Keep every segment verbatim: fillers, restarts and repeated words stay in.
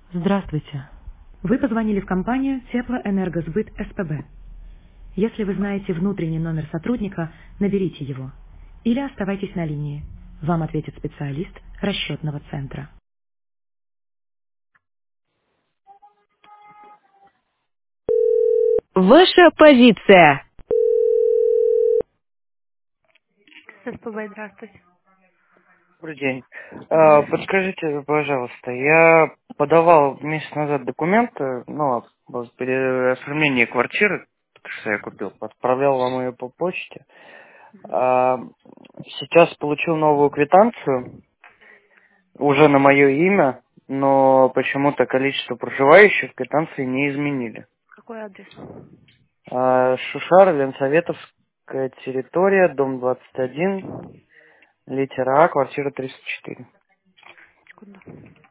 Здравствуйте. Вы позвонили в компанию Теплоэнергосбыт СПБ. Если вы знаете внутренний номер сотрудника, наберите его. Или оставайтесь на линии. Вам ответит специалист расчетного центра. Ваша позиция. СПБ, здравствуйте. Добрый день. А, Добрый. Подскажите, пожалуйста, я подавал месяц назад документы, ну, о переоформлении квартиры, что я купил, отправлял вам ее по почте. А, Сейчас получил новую квитанцию, уже на мое имя, но почему-то количество проживающих квитанции не изменили. Какой адрес? А, Шушара, Ленсоветовская территория, дом двадцать один, литера А, квартира триста четыре. Секунду.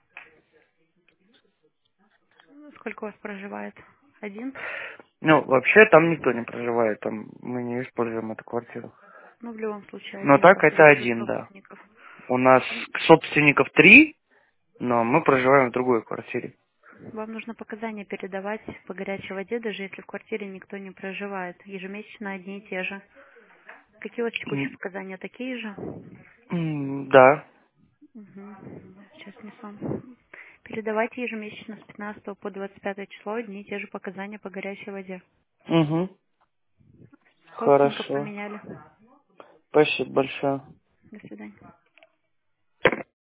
Сколько у вас проживает? Один? Ну, вообще там никто не проживает, там мы не используем эту квартиру. Ну, в любом случае, Но один, так если это нет двух один, да. собственников. У нас собственников три, но мы проживаем в другой квартире. Вам нужно показания передавать по горячей воде, даже если в квартире никто не проживает. Ежемесячно одни и те же. Какие у вас текущие М, показания? Такие же? м, Да. Угу. Сейчас несу. Передавайте ежемесячно с пятнадцатого по двадцать пятое число одни и те же показания по горячей воде. Угу. Собственников Хорошо. поменяли. Спасибо большое. До свидания.